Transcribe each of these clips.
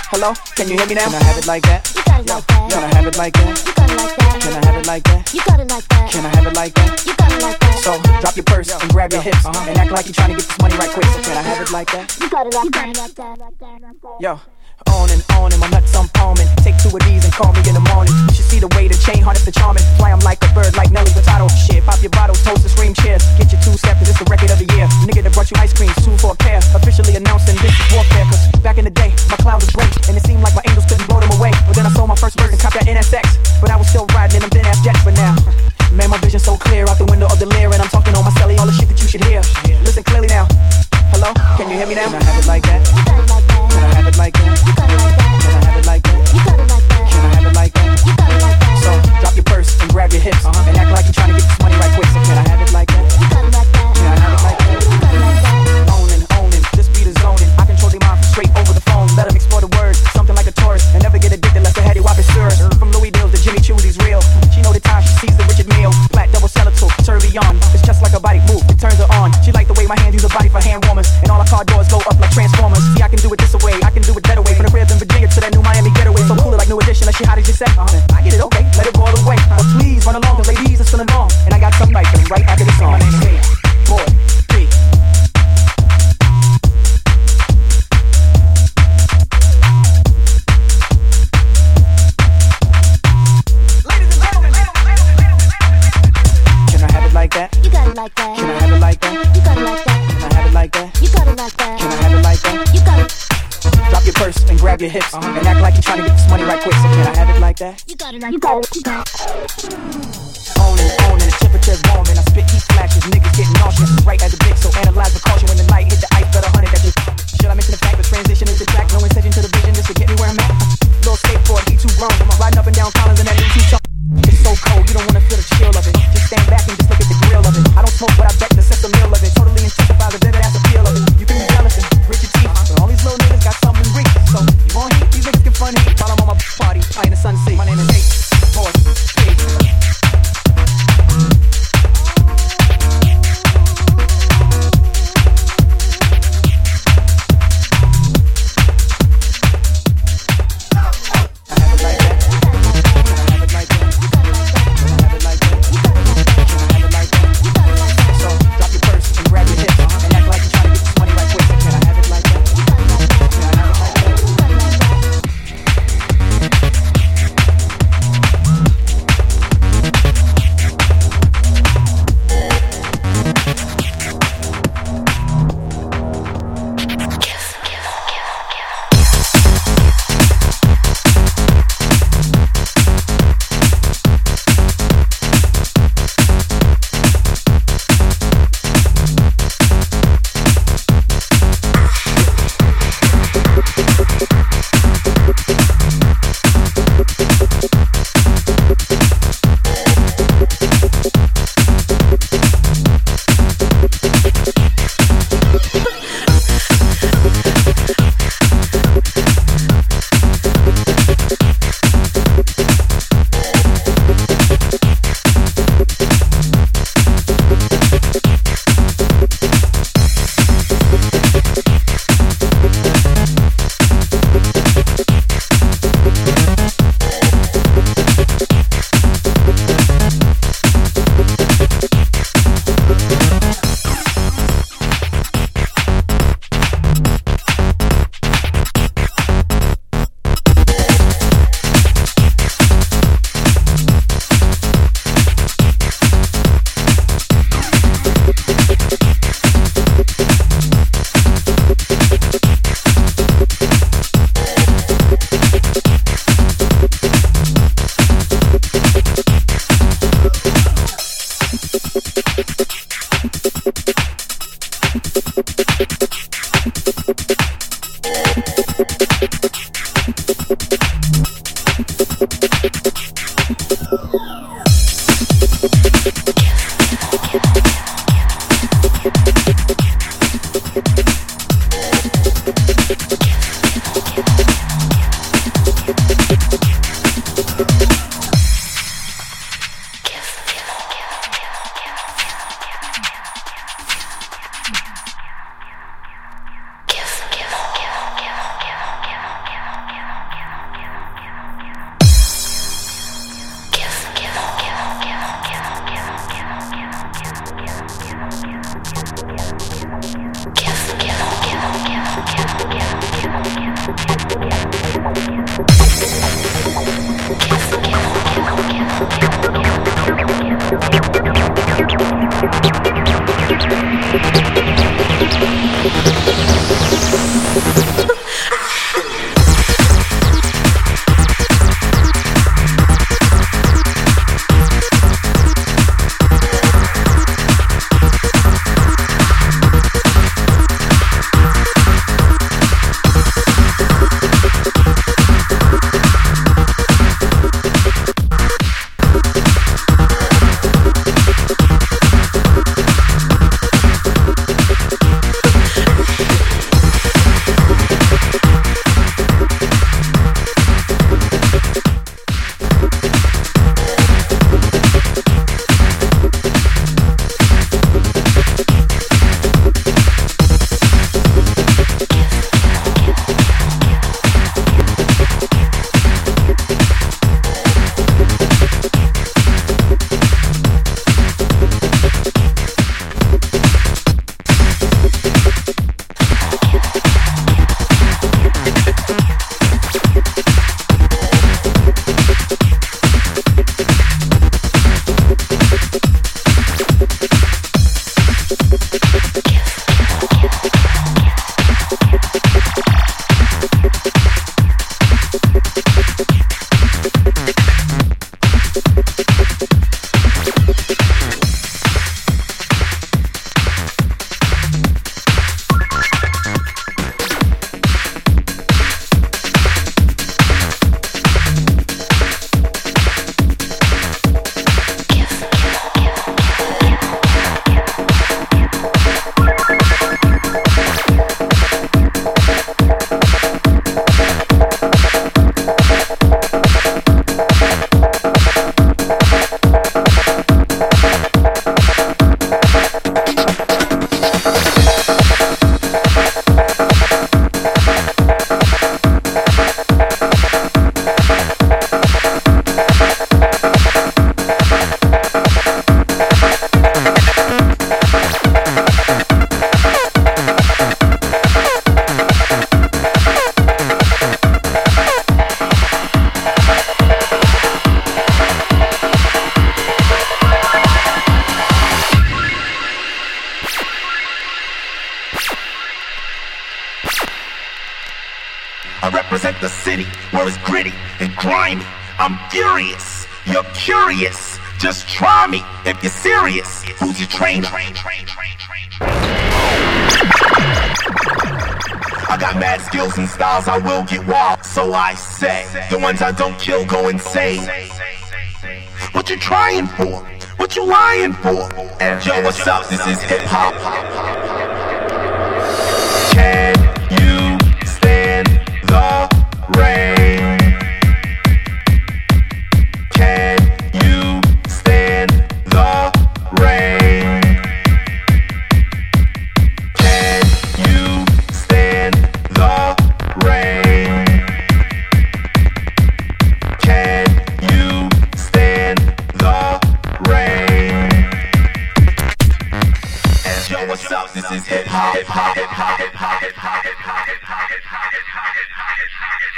Hello, can you hear me now? Can I have it like that? You got it like that. Can I have it like that? You got it like that. Can I have it like that? You got it like that. Can I have it like that? You got it like that. So drop your purse and grab your hips and act like you're trying to get this money right quick. So can I have it like that? You got it like that. Yo. On and my nuts I'm palming. Take 2 of these and call me in the morning. You should see the way the chain harness the charming. Fly 'em like a bird, like Nelly Furtado. Shit, pop your bottles, toast and scream cheers. Get your 2-step, cause it's the record of the year. Nigga that brought you ice cream, 2 for a pair. Officially announcing this is warfare. Cause back in the day, my cloud was great. And it seemed like my angels couldn't blow them away. But then I sold my first bird and copped that NSX. But I was still riding in them thin ass jets for now. Man, my vision's so clear out the window of the Lear. And I'm talking on my celly, all the shit that you should hear. Listen clearly now. Hello, can you hear me now? Can I have it like that? You got it like that. Can I have it like that? You got it like that. Can I have it like that? You got it like that. Can I have it like that? You got it like that. So drop your purse and grab your hips and act like you're trying to get this money right quick. So can I have it like that? You got it like that. Can I have it like that? You got it like that. Owning, this beat is zoning. I control their mind from straight over the phone. Let them explore the words, something like a tourist. And never get addicted unless they had you whopping stirrers. From Louis Dills to Jimmy Choo's, he's real. She know the time she sees the Richard Mille. Flat double cellar tool, tourbillon. It's just like a body move, it turns her on. She like the way my hands use her body for hand warmers. And all our car doors go up like transformers. See, I can do it this way, I can do it better way. From the crib in Virginia to that new Miami getaway. So cool like New Edition, like she hot as you say. I get it, okay, let it go all the way. But please run along, cause ladies are still along. And I got something right for me right after this song. My name's Hey, Boy, P. Like that? You got it like that. Can I have it like that? You got it like that. Can I have it like that? You got it like that. Can I have it like that? You got it. Drop your purse and grab your hips and act like you're trying to get this money right quick. So can I have it like that? You got it like that. You got it. On and the temperature's warm and I spit heat flashes. Niggas getting nauseous, right as a bitch. So analyze the caution when the light hit the ice. Better 100 that you. Should I mention the fact the transition is the track? No incision to the vision just to get me where I'm at. Little skateboard, he too grown. Riding up and down Collins in that new T-top. It's so cold, you don't wanna feel the chill of it. Just stand back and just look at the grill of it. I don't smoke, but I bet the sense of meal of it. Totally intensifies the vivid ass appeal of it. You can be jealous and grit your teeth, but all these little niggas got something to reach. So you want heat, these niggas get fun heat. While I'm on my party, I ain't the sun see. My name is Hey, Boy, P. represent the city where it's gritty and grimy. I'm furious, you're curious. Just try me if you're serious. Who's your trainer? I got mad skills and styles, I will get wild. So I say, the ones I don't kill go insane. What you trying for? What you lying for? And yo, what's up? This is hip hop. Can you stand the rain? Can you stand the rain? Can you stand the rain? Can you stand the rain? And yo, what's up? This is hip hop, hip hop, hip hop, hip hop, hip hop, hip hop, hip hop, hip hop, hip hop, hip hop, hip hop, hip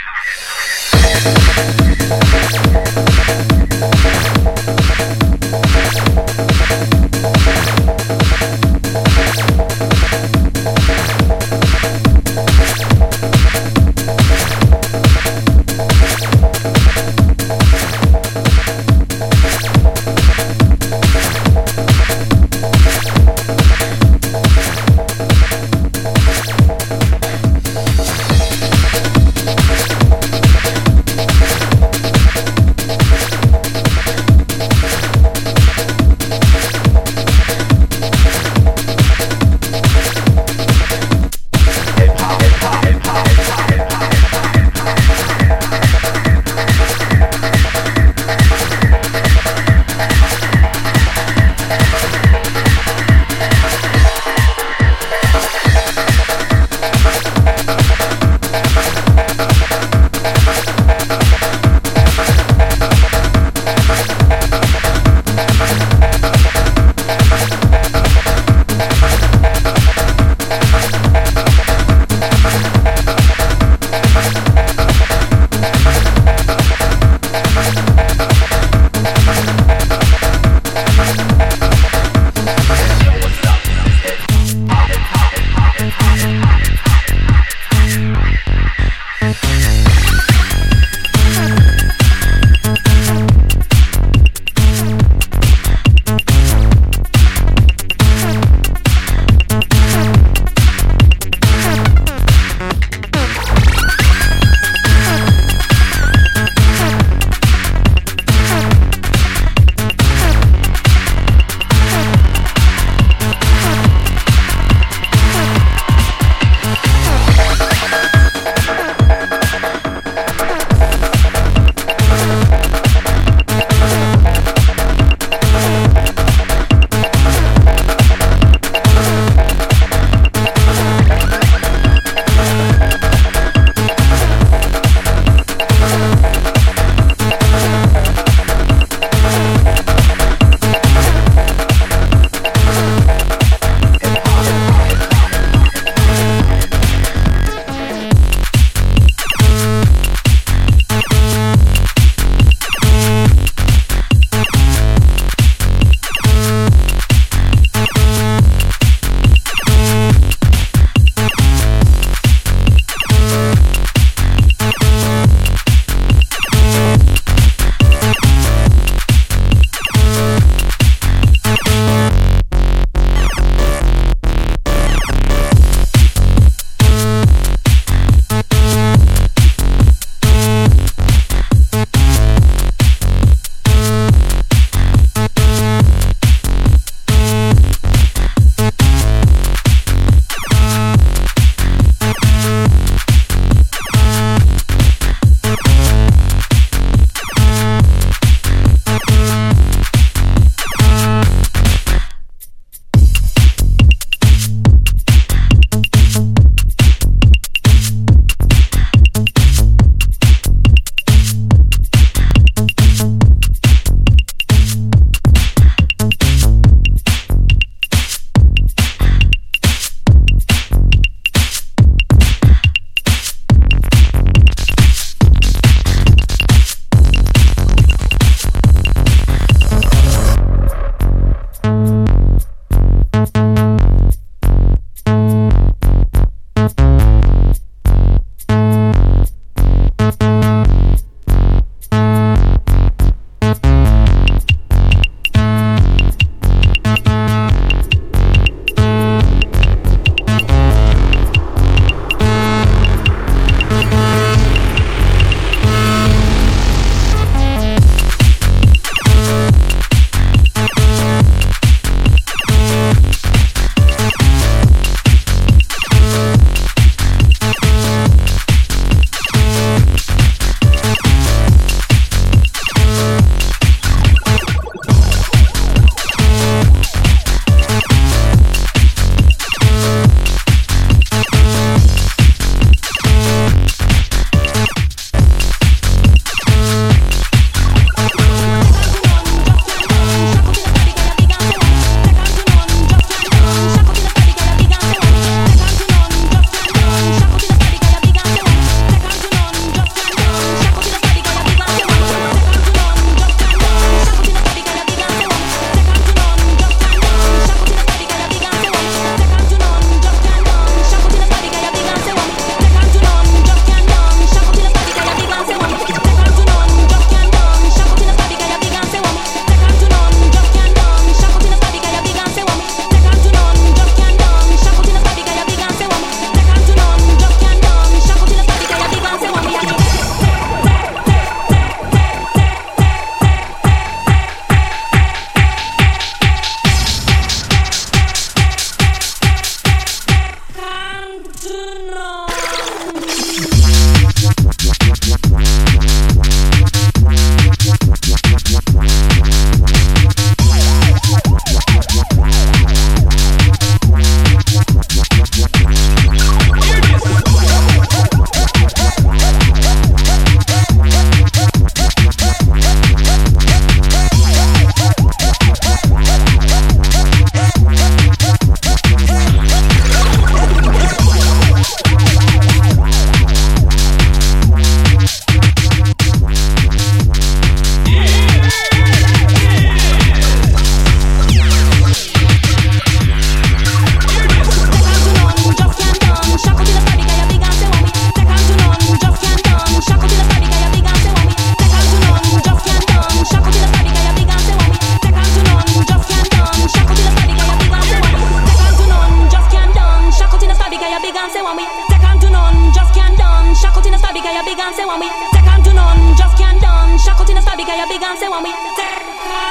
a big and say when we take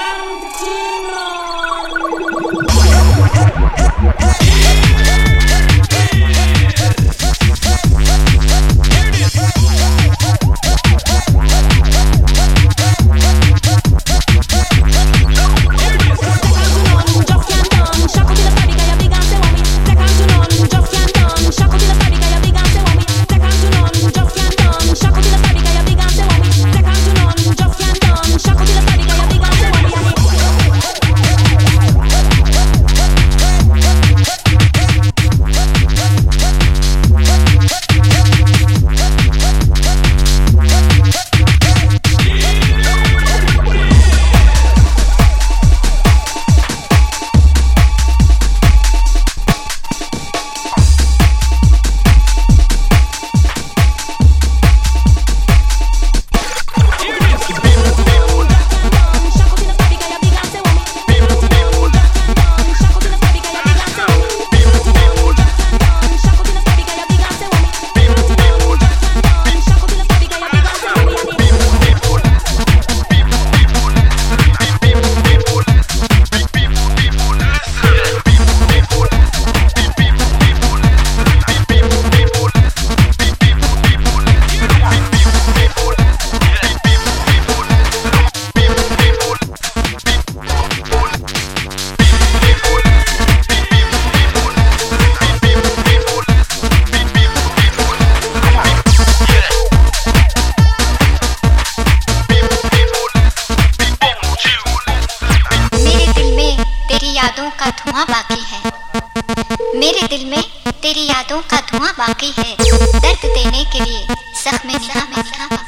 बाकी है दर्द देने के लिए जख्म निगाह में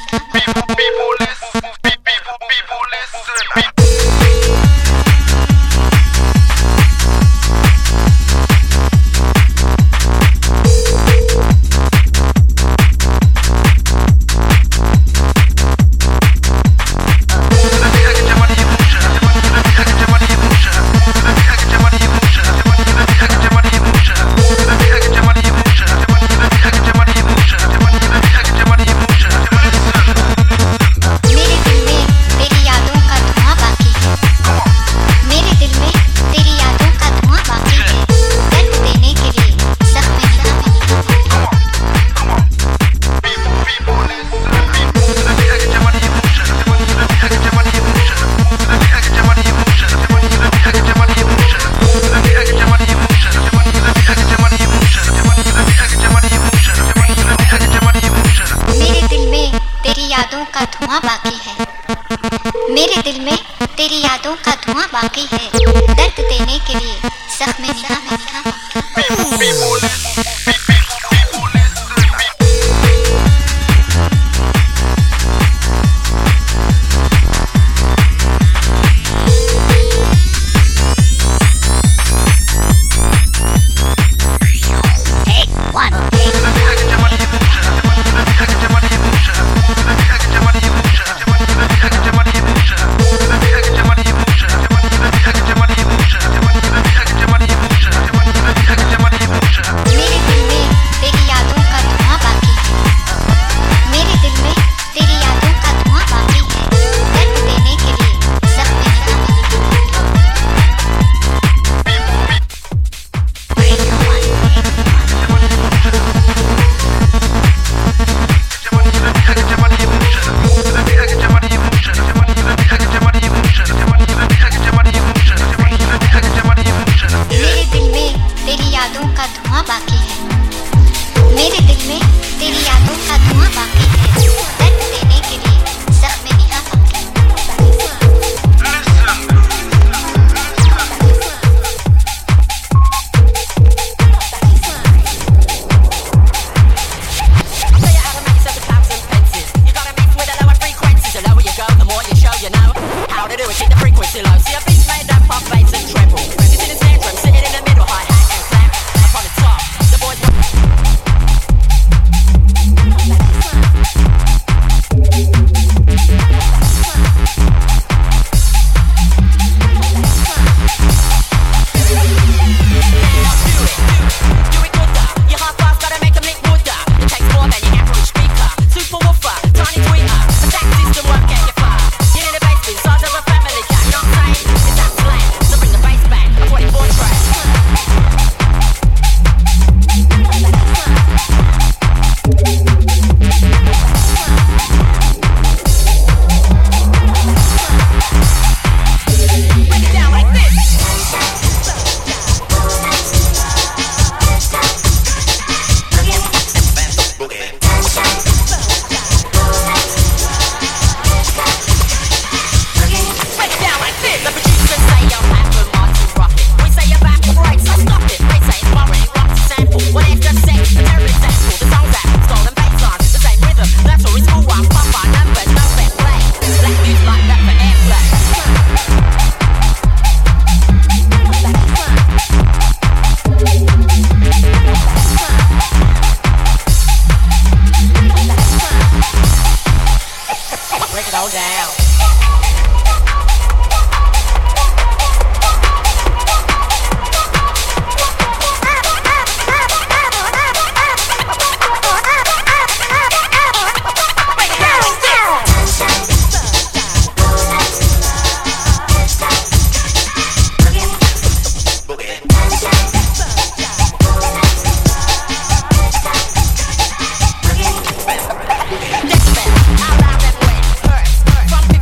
मेरे दिल में तेरी यादों का धुआं बाकी है दर्द देने के लिए जख्म निगाह में go down. From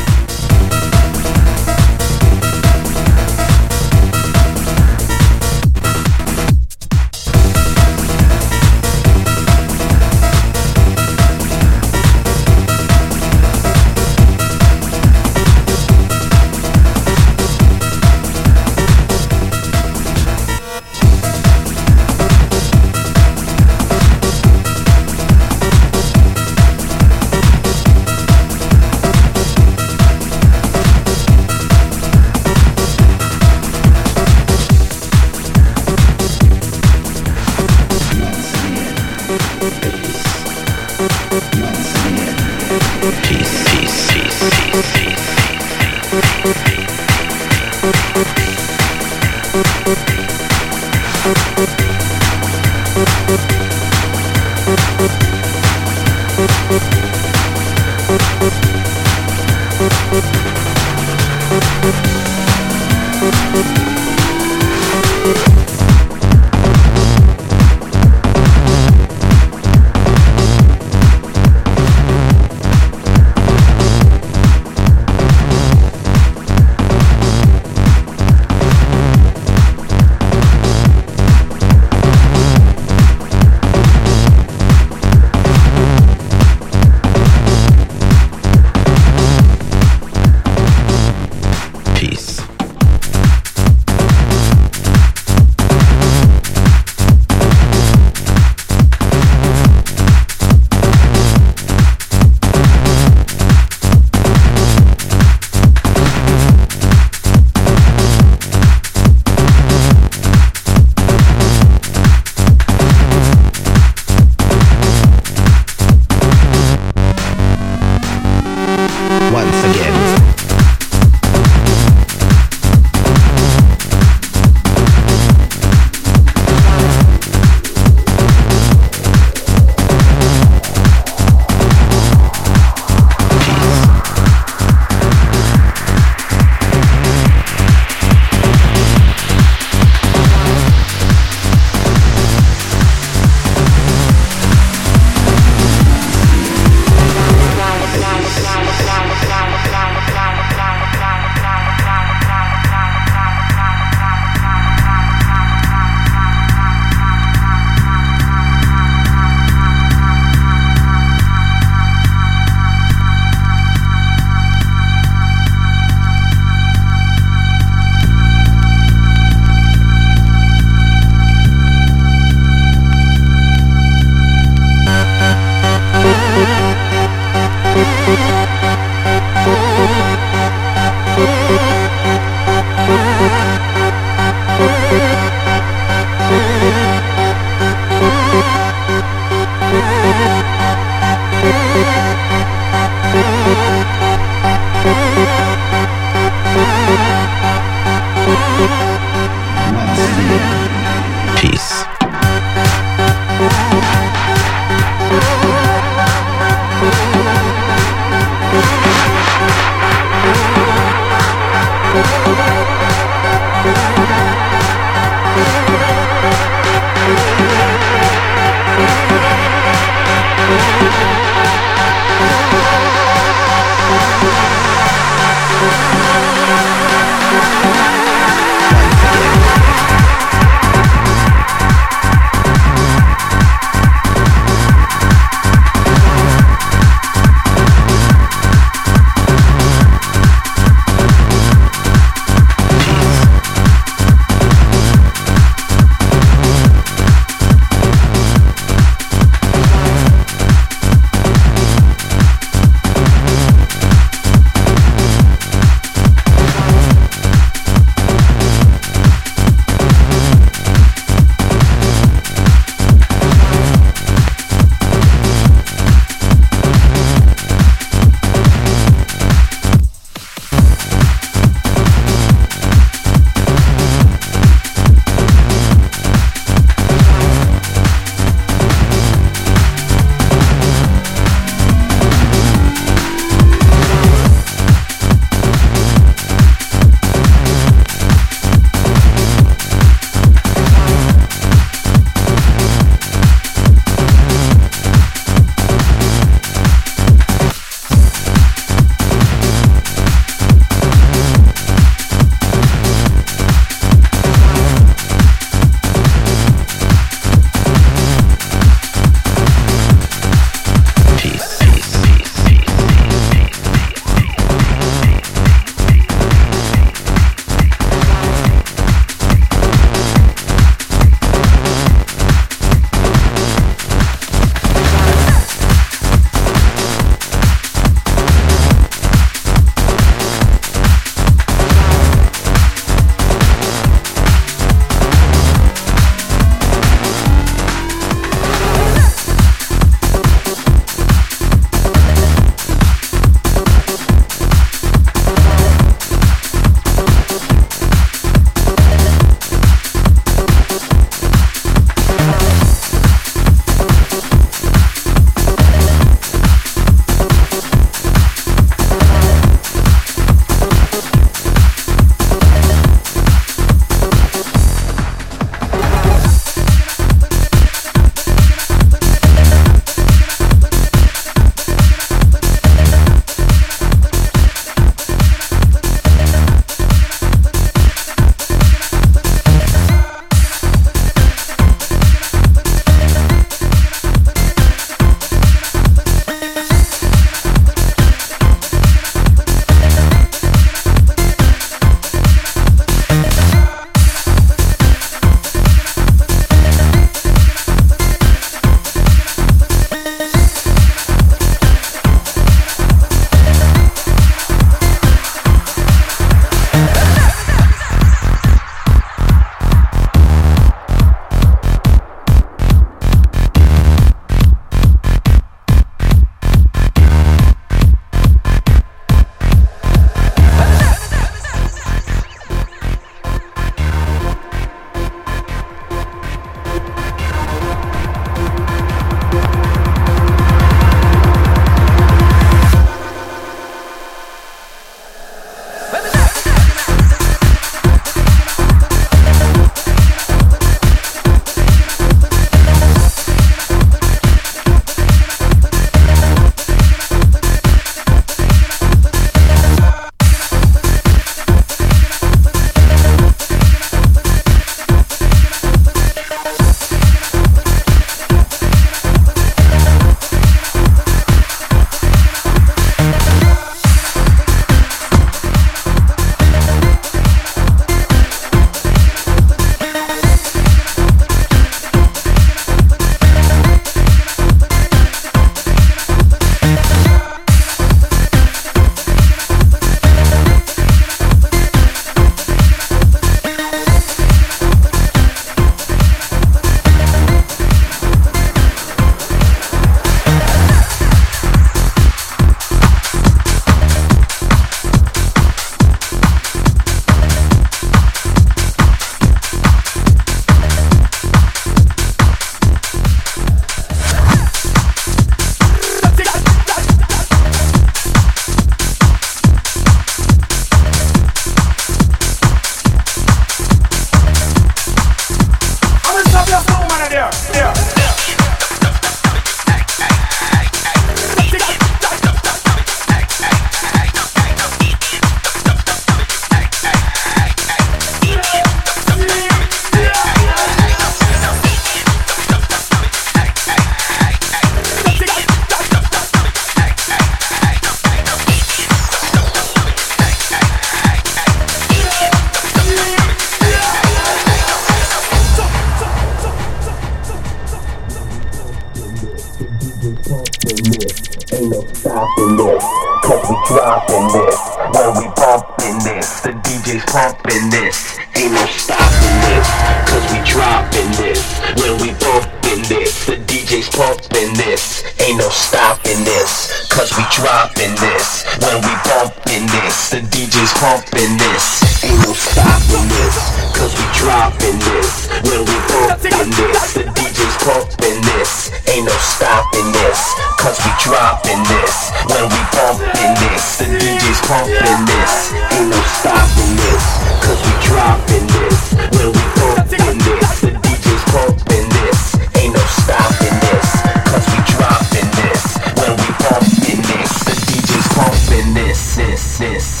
stopping this, cause we dropping this. When we bumping this, the DJ's pumping this. Ain't no stopping this, cause we dropping this. When we bumping this, the DJ's pumping this. Ain't no stopping this, cause we dropping this. When we bumping this, the DJ's pumping this. Ain't no stopping this, cause we dropping this. When we bumping this, the DJ's pumping this. Ain't no stopping this, cause we dropping this. When we bumping this, the DJ's pumping this. Ain't no stopping this, cause we dropping this. When we bumping this, the DJ's pumping this. Ain't no stopping this, cause we dropping this. When we bumping this, the DJ's pumping this. This.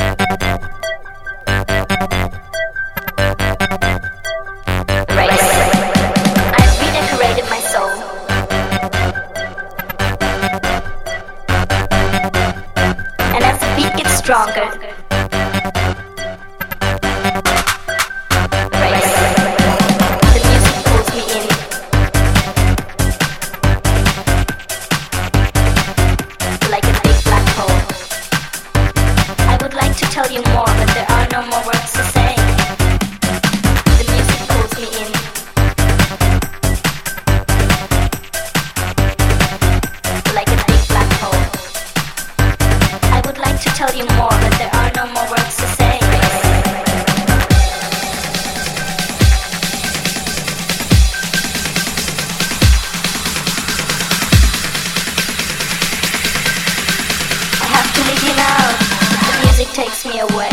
Right. tell you more, but there are no more words to say. The music pulls me in. Like a big black hole. I would like to tell you more, but there are no more words to say. Takes me away.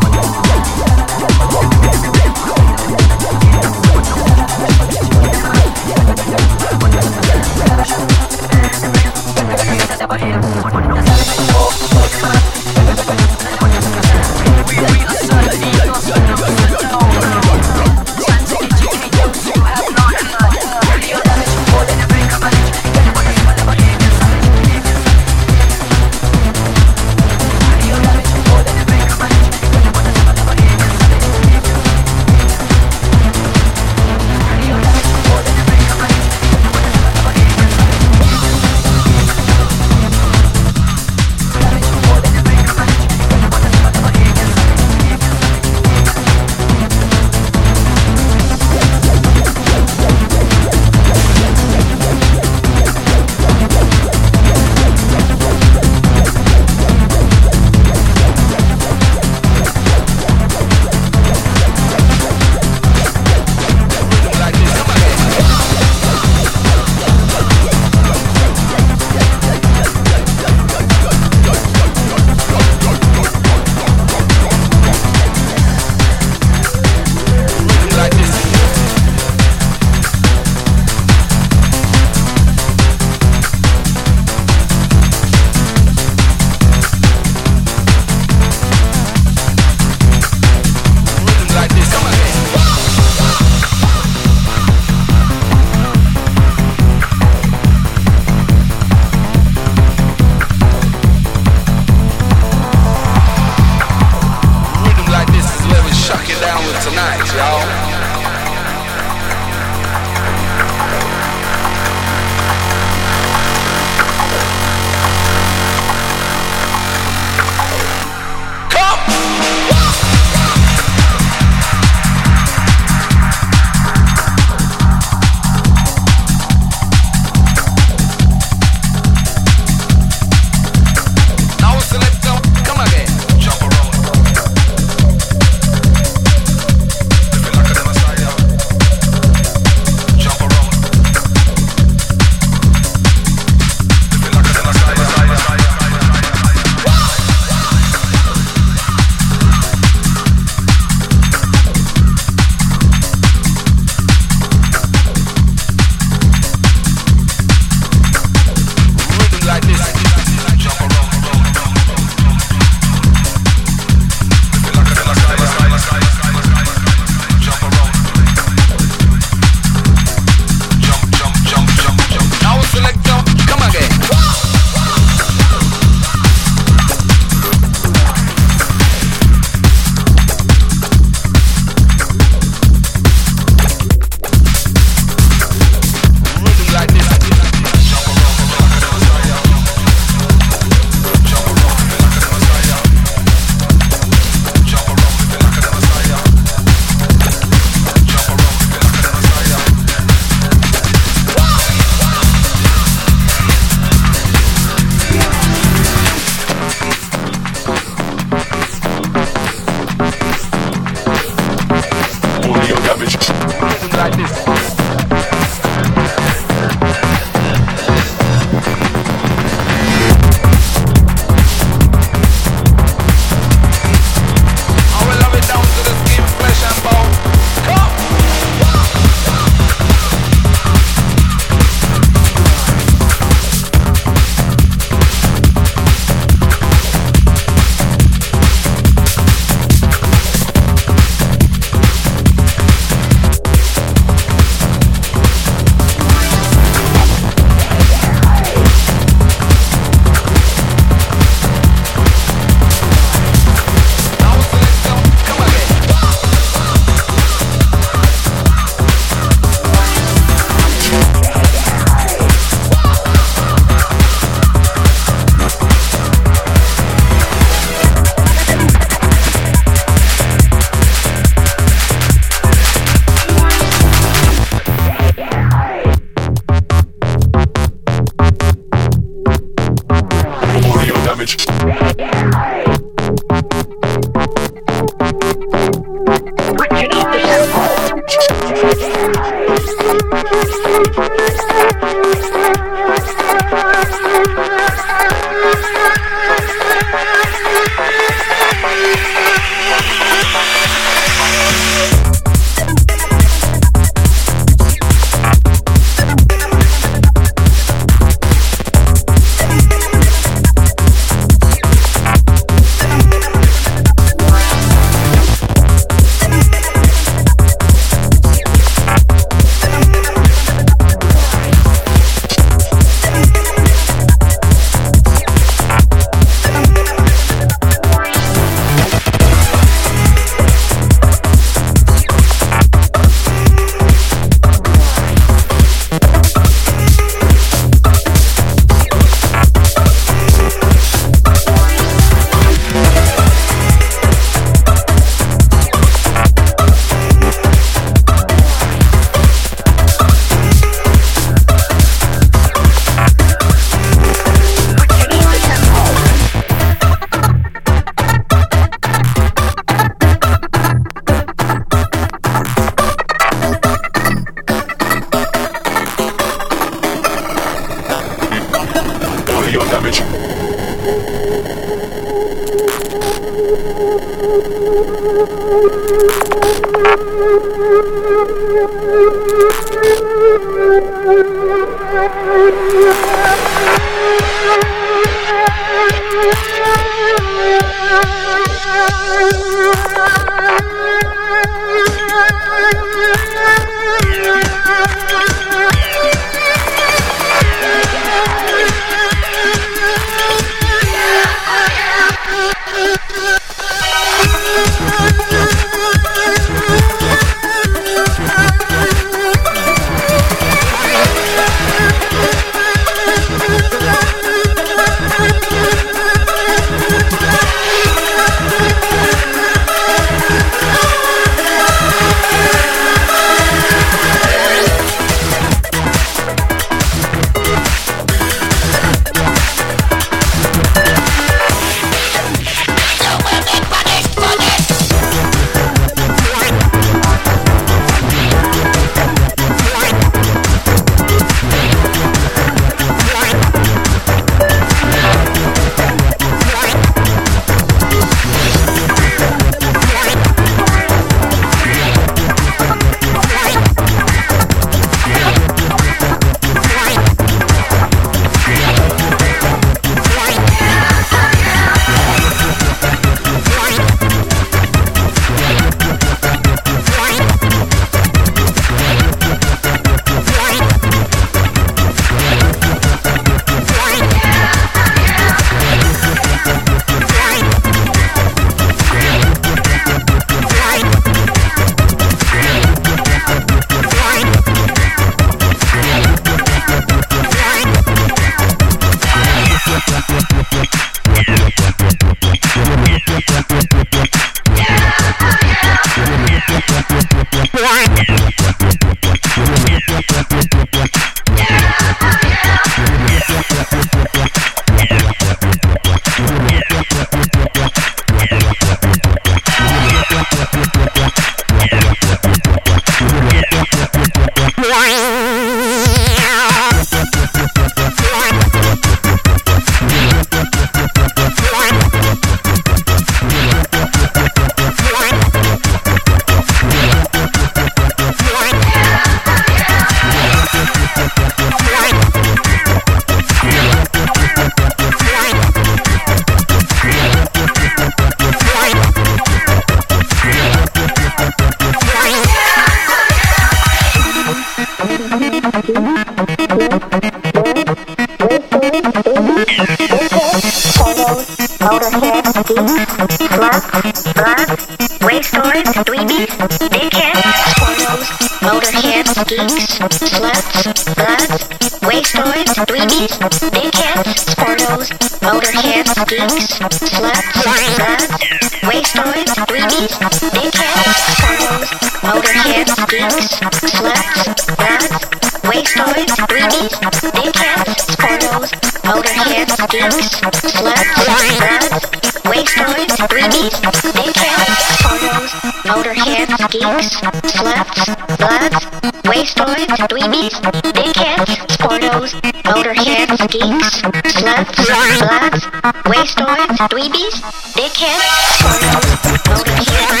motorheads, geeks, sluts, bloods, wastoids, dweebies, dickheads, sportos, motorheads, geeks, sluts, bloods, wastoids, dweebies, dickheads, sportos, motorheads,